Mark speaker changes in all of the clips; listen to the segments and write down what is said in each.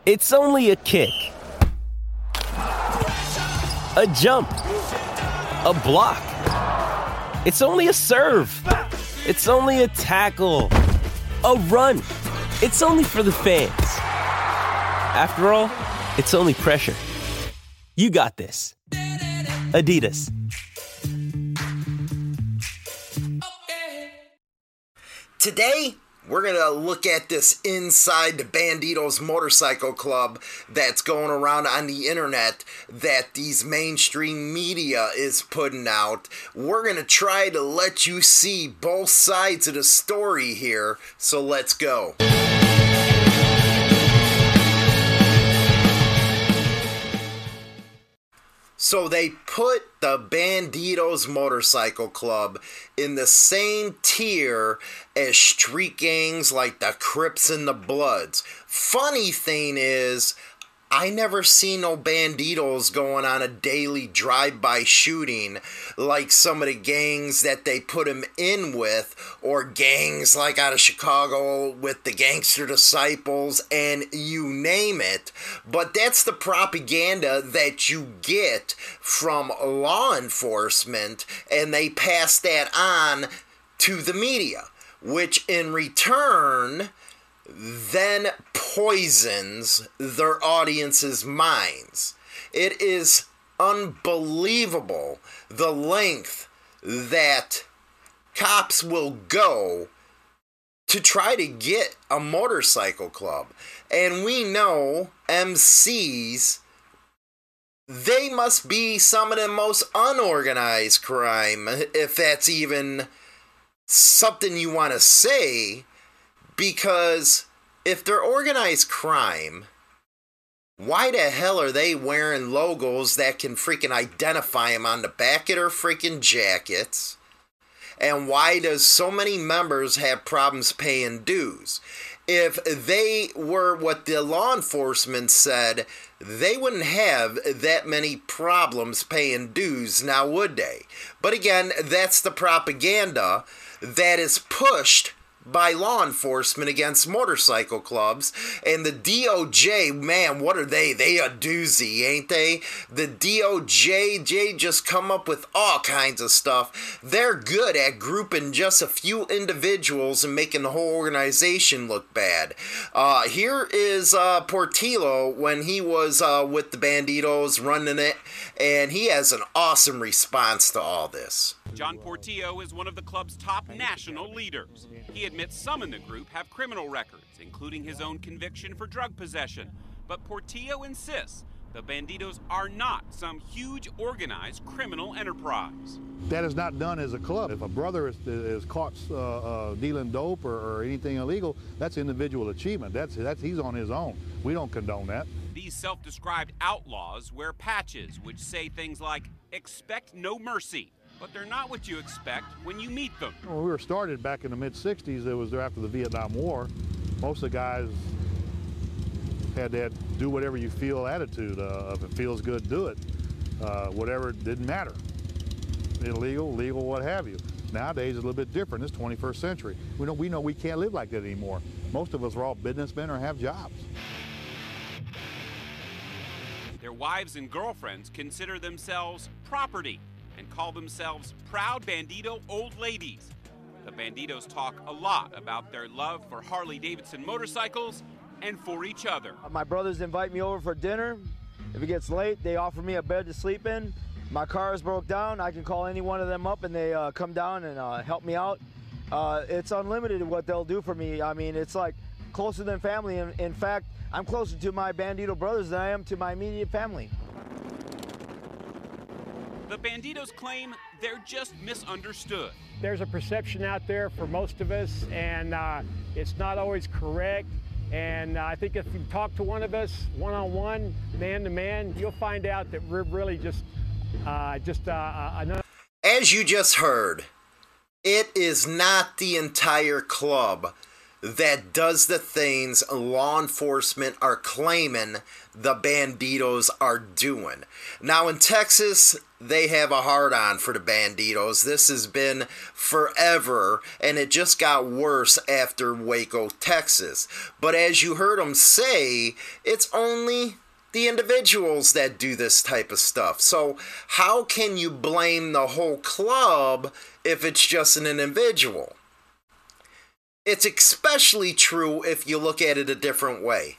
Speaker 1: It's only a kick, a jump, a block. It's only a serve. It's only a tackle, a run. It's only for the fans. After all, it's only pressure. You got this. Adidas.
Speaker 2: Today, we're going to look at this inside the Banditos Motorcycle Club that's going around on the internet that these mainstream media is putting out. We're going to try to let you see both sides of the story here, so let's go. So they put the Banditos Motorcycle Club in the same tier as street gangs like the Crips and the Bloods. Funny thing is, I never see no banditos going on a daily drive-by shooting like some of the gangs that they put him in with, or gangs like out of Chicago with the Gangster Disciples and you name it. But that's the propaganda that you get from law enforcement, and they pass that on to the media, which in return then poisons their audience's minds. It is unbelievable the length that cops will go to try to get a motorcycle club. And we know MCs, they must be some of the most unorganized crime, if that's even something you want to say. Because if they're organized crime, why the hell are they wearing logos that can freaking identify them on the back of their freaking jackets? And why does so many members have problems paying dues? If they were what the law enforcement said, they wouldn't have that many problems paying dues, now would they? But again, that's the propaganda that is pushed by law enforcement against motorcycle clubs. And the DOJ, man, what are they? They a doozy, ain't they? The DOJ just come up with all kinds of stuff. They're good at grouping just a few individuals and making the whole organization look bad. Here is Portillo when he was with the Banditos running it, and he has an awesome response to all this.
Speaker 3: John Portillo is one of the club's top national leaders. He admits some in the group have criminal records, including his own conviction for drug possession. But Portillo insists the Banditos are not some huge organized criminal enterprise.
Speaker 4: That is not done as a club. If a brother is caught dealing dope or anything illegal, that's individual achievement. That's he's on his own. We don't condone that.
Speaker 3: These self-described outlaws wear patches which say things like, "Expect no mercy." But they're not what you expect when you meet them.
Speaker 4: When we were started back in the mid-'60s, it was after the Vietnam War. Most of the guys had that do whatever you feel attitude. If it feels good, do it. Whatever, didn't matter. Illegal, legal, what have you. Nowadays, it's a little bit different. It's 21st century. We know we can't live like that anymore. Most of us are all businessmen or have jobs.
Speaker 3: Their wives and girlfriends consider themselves property and call themselves proud Bandito old ladies. The Banditos talk a lot about their love for Harley-Davidson motorcycles and for each other.
Speaker 5: My brothers invite me over for dinner. If it gets late, they offer me a bed to sleep in. My car is broke down. I can call any one of them up and they come down and help me out. It's unlimited what they'll do for me. I mean, it's like closer than family. In fact, I'm closer to my Bandito brothers than I am to my immediate family.
Speaker 3: The Banditos claim they're just misunderstood.
Speaker 6: There's a perception out there for most of us, and it's not always correct. And I think if you talk to one of us, one-on-one, man-to-man, you'll find out that we're really just another.
Speaker 2: As you just heard, it is not the entire club that does the things law enforcement are claiming the Banditos are doing. Now in Texas, they have a hard-on for the Banditos. This has been forever, and it just got worse after Waco, Texas. But as you heard them say, it's only the individuals that do this type of stuff. So how can you blame the whole club if it's just an individual? It's especially true if you look at it a different way.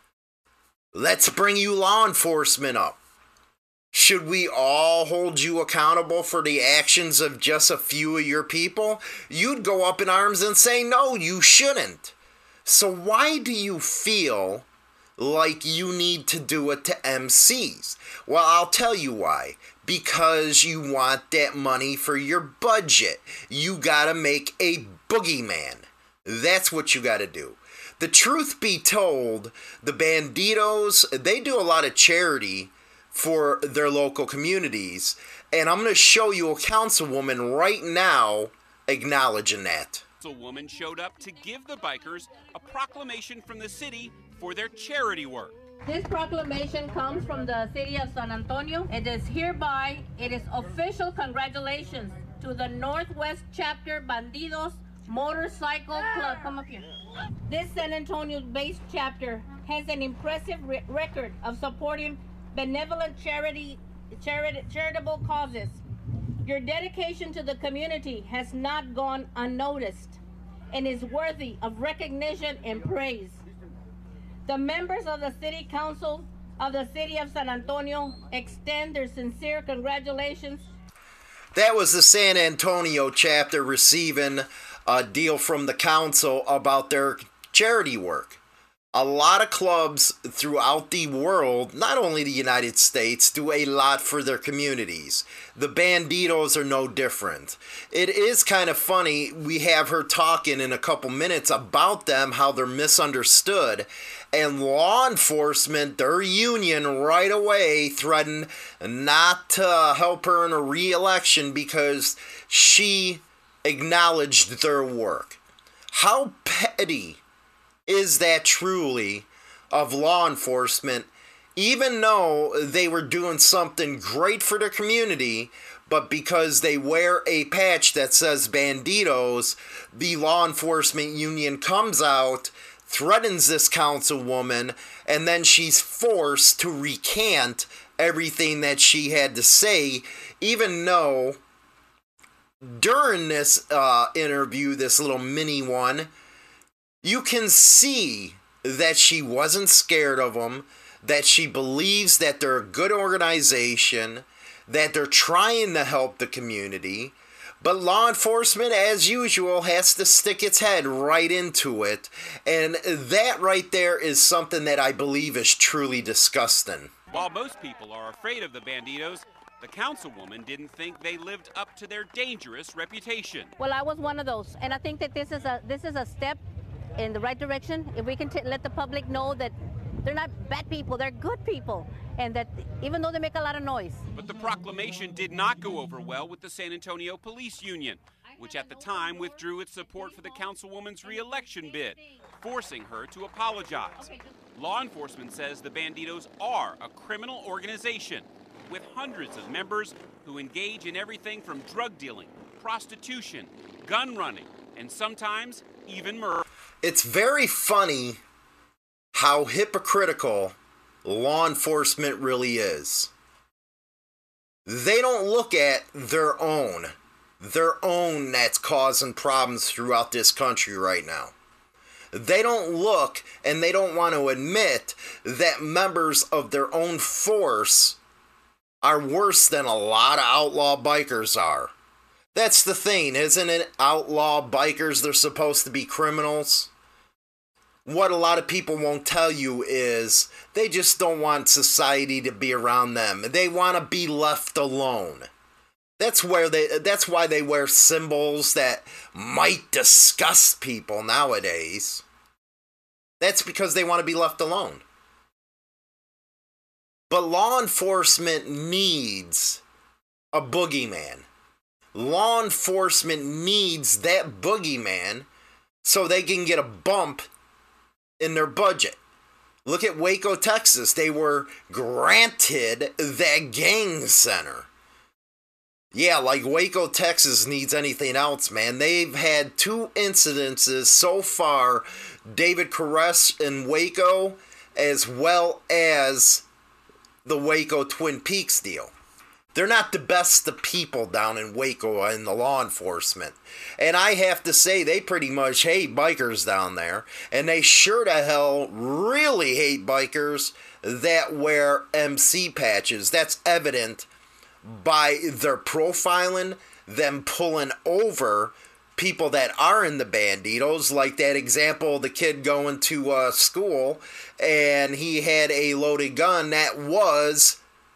Speaker 2: Let's bring you law enforcement up. Should we all hold you accountable for the actions of just a few of your people? You'd go up in arms and say, no, you shouldn't. So why do you feel like you need to do it to MCs? Well, I'll tell you why. Because you want that money for your budget. You gotta make a boogeyman. That's what you gotta do. The truth be told, the Banditos, they do a lot of charity for their local communities. And I'm going to show you a councilwoman right now acknowledging that.
Speaker 3: A woman showed up to give the bikers a proclamation from the city for their charity work.
Speaker 7: This proclamation comes from the city of San Antonio. It is official congratulations to the Northwest Chapter Bandidos Motorcycle Club. Come up here. This San Antonio-based chapter has an impressive record of supporting benevolent charitable causes. Your dedication to the community has not gone unnoticed and is worthy of recognition and praise. The members of the City Council of the City of San Antonio extend their sincere congratulations.
Speaker 2: That was the San Antonio chapter receiving a deal from the council about their charity work. A lot of clubs throughout the world, not only the United States, do a lot for their communities. The Banditos are no different. It is kind of funny, we have her talking in a couple minutes about them, how they're misunderstood, and law enforcement, their union, right away threatened not to help her in a re-election because she acknowledged their work. How petty is that truly of law enforcement, even though they were doing something great for their community, but because they wear a patch that says Banditos, the law enforcement union comes out, threatens this councilwoman, and then she's forced to recant everything that she had to say, even though during this interview, this little mini one, you can see that she wasn't scared of them, that she believes that they're a good organization, that they're trying to help the community. But law enforcement, as usual, has to stick its head right into it. And that right there is something that I believe is truly disgusting.
Speaker 3: While most people are afraid of the Banditos, the councilwoman didn't think they lived up to their dangerous reputation.
Speaker 7: Well, I was one of those, and I think that this is a step in the right direction. If we can let the public know that they're not bad people, they're good people, and that even though they make a lot of noise.
Speaker 3: But the proclamation did not go over well with the San Antonio Police Union, which at the time withdrew its support for the councilwoman's re-election bid, forcing her to apologize. Law enforcement says the Banditos are a criminal organization with hundreds of members who engage in everything from drug dealing, prostitution, gun running, and sometimes even murder.
Speaker 2: It's very funny how hypocritical law enforcement really is. They don't look at their own that's causing problems throughout this country right now. They don't look and they don't want to admit that members of their own force are worse than a lot of outlaw bikers are. That's the thing, isn't it? Outlaw bikers, they're supposed to be criminals. What a lot of people won't tell you is they just don't want society to be around them. They want to be left alone. That's why they wear symbols that might disgust people nowadays. That's because they want to be left alone. But law enforcement needs a boogeyman. Law enforcement needs that boogeyman so they can get a bump in their budget. Look at Waco, Texas. They were granted that gang center. Yeah, like Waco, Texas needs anything else, man. They've had 2 incidences so far, David Koresh in Waco, as well as the Waco Twin Peaks deal. They're not the best of people down in Waco in the law enforcement. And I have to say, they pretty much hate bikers down there. And they sure to hell really hate bikers that wear MC patches. That's evident by their profiling, them pulling over people that are in the Banditos, like that example of the kid going to school and he had a loaded gun that was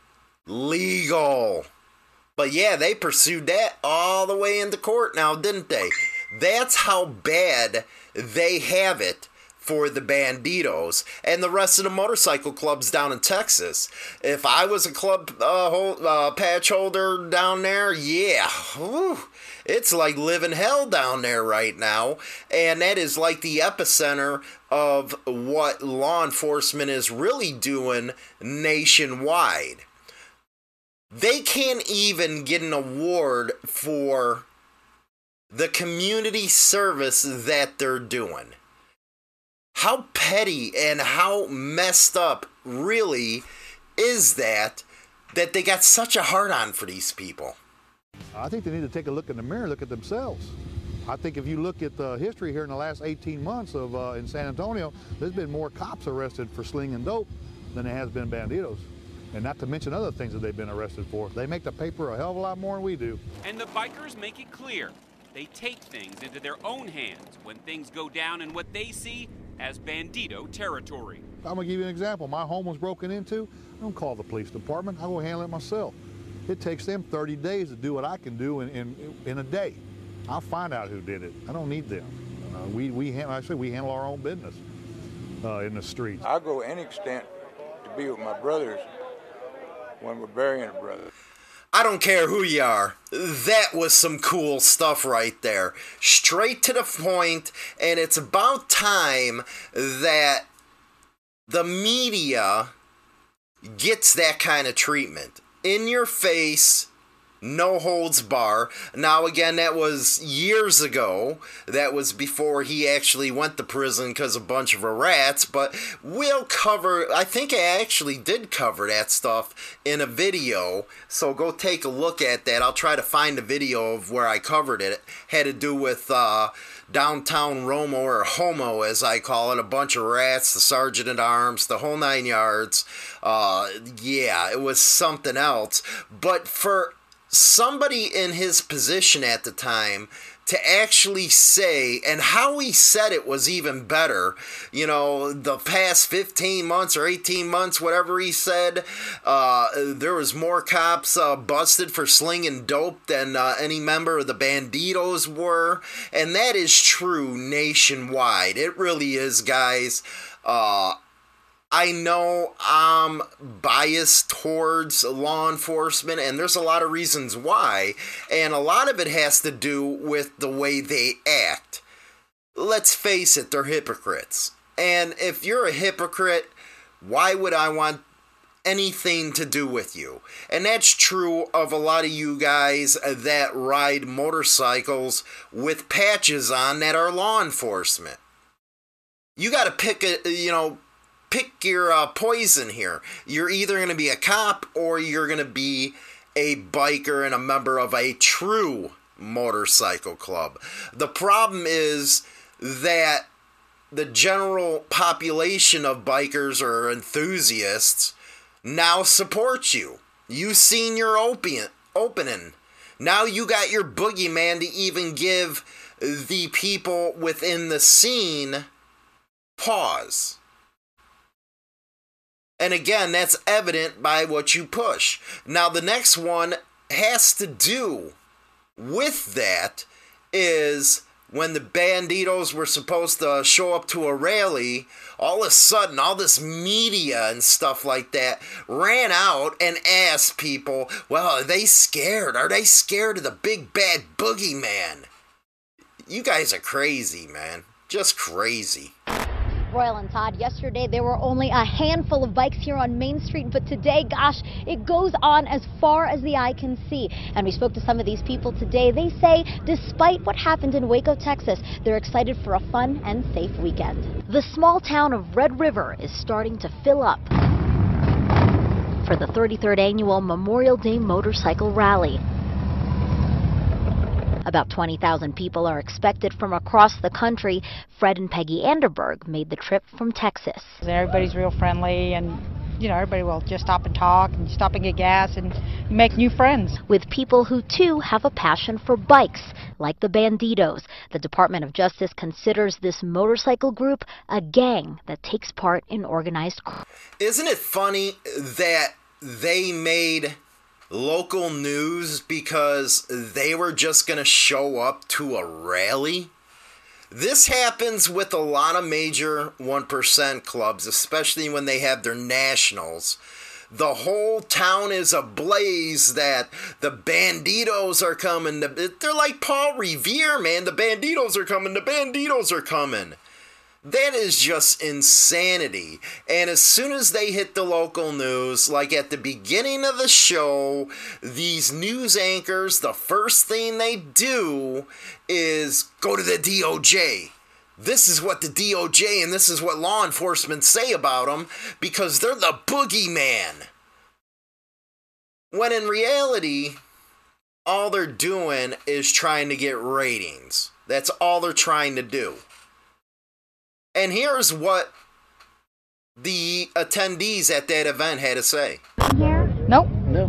Speaker 2: legal. But yeah, they pursued that all the way into court now, didn't they? That's how bad they have it for the Banditos and the rest of the motorcycle clubs down in Texas. If I was a club patch holder down there, yeah, whew, it's like living hell down there right now. And that is like the epicenter of what law enforcement is really doing nationwide. They can't even get an award for the community service that they're doing. How petty and how messed up really is that they got such a hard-on for these people?
Speaker 4: I think they need to take a look in the mirror, look at themselves. I think if you look at the history here in the last 18 months of in San Antonio, there's been more cops arrested for slinging dope than there has been Banditos. And not to mention other things that they've been arrested for. They make the paper a hell of a lot more than we do.
Speaker 3: And the bikers make it clear. They take things into their own hands when things go down in what they see as Bandito territory.
Speaker 4: I'm gonna give you an example. My home was broken into. I don't call the police department. I go handle it myself. It takes them 30 days to do what I can do in a day. I'll find out who did it. I don't need them. We handle our own business in the streets.
Speaker 8: I'll go any extent to be with my brothers when we're burying a brother.
Speaker 2: I don't care who you are. That was some cool stuff right there. Straight to the point, and it's about time that the media gets that kind of treatment. In your face, no holds bar. Now again, that was years ago. That was before he actually went to prison because of a bunch of rats. But we'll cover, I think I actually did cover that stuff in a video. So go take a look at that. I'll try to find a video of where I covered it. It had to do with downtown Romo, or Homo as I call it. A bunch of rats, the sergeant at arms, the whole 9 yards. Yeah, it was something else. But for somebody in his position at the time to actually say, and how he said it was even better, you know, the past 15 months or 18 months, whatever he said, there was more cops busted for slinging dope than any member of the Banditos were, and that is true nationwide. It really is, guys. I know I'm biased towards law enforcement, and there's a lot of reasons why, and a lot of it has to do with the way they act. Let's face it, they're hypocrites. And if you're a hypocrite, why would I want anything to do with you? And that's true of a lot of you guys that ride motorcycles with patches on that are law enforcement. You got to pick your poison here. You're either going to be a cop or you're going to be a biker and a member of a true motorcycle club. The problem is that the general population of bikers or enthusiasts now supports you. You've seen your opening. Now you got your boogeyman to even give the people within the scene pause. And again, that's evident by what you push. Now, the next one has to do with that is when the Banditos were supposed to show up to a rally, all of a sudden, all this media and stuff like that ran out and asked people, well, are they scared? Are they scared of the big bad boogeyman? You guys are crazy, man. Just crazy.
Speaker 9: Royal and Todd, yesterday there were only a handful of bikes here on Main Street, but today, gosh, it goes on as far as the eye can see. And we spoke to some of these people today. They say despite what happened in Waco, Texas, they're excited for a fun and safe weekend. The small town of Red River is starting to fill up for the 33rd annual Memorial Day Motorcycle Rally. About 20,000 people are expected from across the country. Fred and Peggy Anderberg made the trip from Texas.
Speaker 10: Everybody's real friendly, and everybody will just stop and talk and stop and get gas and make new friends.
Speaker 9: With people who too have a passion for bikes, like the Bandidos. The Department of Justice considers this motorcycle group a gang that takes part in organized crime.
Speaker 2: Isn't it funny that they made local news because they were just going to show up to a rally? This happens with a lot of major 1% clubs, especially when they have their nationals. The whole town is ablaze that the Bandidos are coming. They're like Paul Revere, man. The Bandidos are coming. The Bandidos are coming. That is just insanity. And as soon as they hit the local news, like at the beginning of the show, these news anchors, the first thing they do is go to the DOJ. This is what the DOJ and this is what law enforcement say about them because they're the boogeyman. When in reality, all they're doing is trying to get ratings. That's all they're trying to do. And here's what the attendees at that event had to say.
Speaker 10: Nope.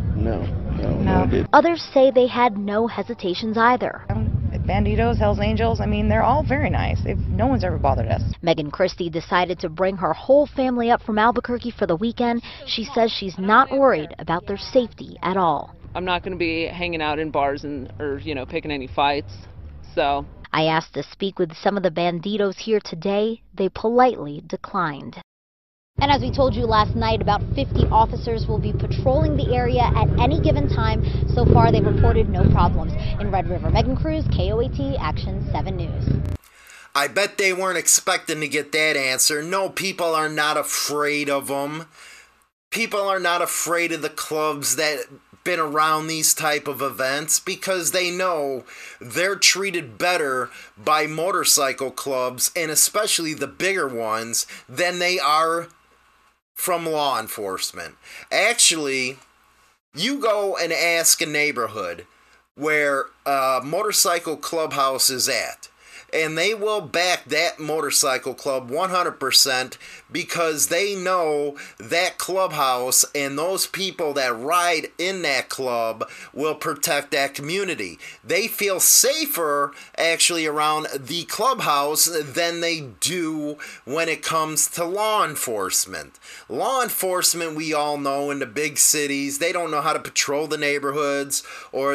Speaker 9: No. Others say they had no hesitations either.
Speaker 10: Bandidos, Hells Angels, they're all very nice. No one's ever bothered us.
Speaker 9: Megan Christie decided to bring her whole family up from Albuquerque for the weekend. She says she's not worried about their safety at all.
Speaker 11: I'm not going to be hanging out in bars or picking any fights, so...
Speaker 9: I asked to speak with some of the Bandidos here today. They politely declined. And as we told you last night, about 50 officers will be patrolling the area at any given time. So far, they've reported no problems. In Red River, Megan Cruz, KOAT Action 7 News.
Speaker 2: I bet they weren't expecting to get that answer. No, people are not afraid of them. People are not afraid of the clubs that been around these type of events because they know they're treated better by motorcycle clubs, and especially the bigger ones, than they are from law enforcement. Actually, you go and ask a neighborhood where a motorcycle clubhouse is at, and they will back that motorcycle club 100% because they know that clubhouse and those people that ride in that club will protect that community. They feel safer actually around the clubhouse than they do when it comes to law enforcement. Law enforcement, we all know in the big cities, they don't know how to patrol the neighborhoods, or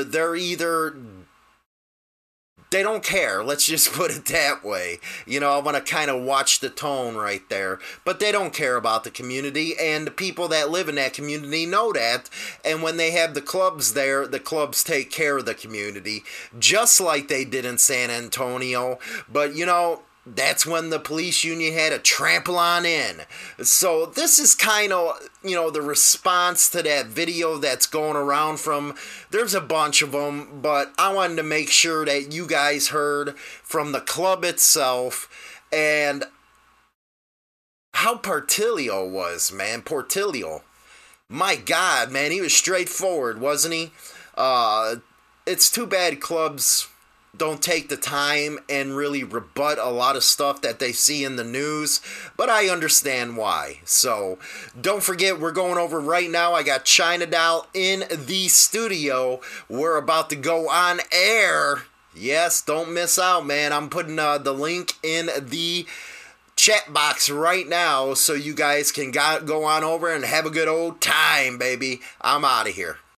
Speaker 2: they don't care. Let's just put it that way. I want to kind of watch the tone right there. But they don't care about the community, and the people that live in that community know that. And when they have the clubs there, the clubs take care of the community, just like they did in San Antonio. But, that's when the police union had to trample on in. So this is kind of, the response to that video that's going around there's a bunch of them, but I wanted to make sure that you guys heard from the club itself and how Portillo was, man. Portillo. My God, man, he was straightforward, wasn't he? It's too bad clubs don't take the time and really rebut a lot of stuff that they see in the news, but I understand why. So don't forget, we're going over right now. I got China Doll in the studio. We're about to go on air. Yes, don't miss out, man. I'm putting the link in the chat box right now so you guys can go on over and have a good old time, baby. I'm out of here.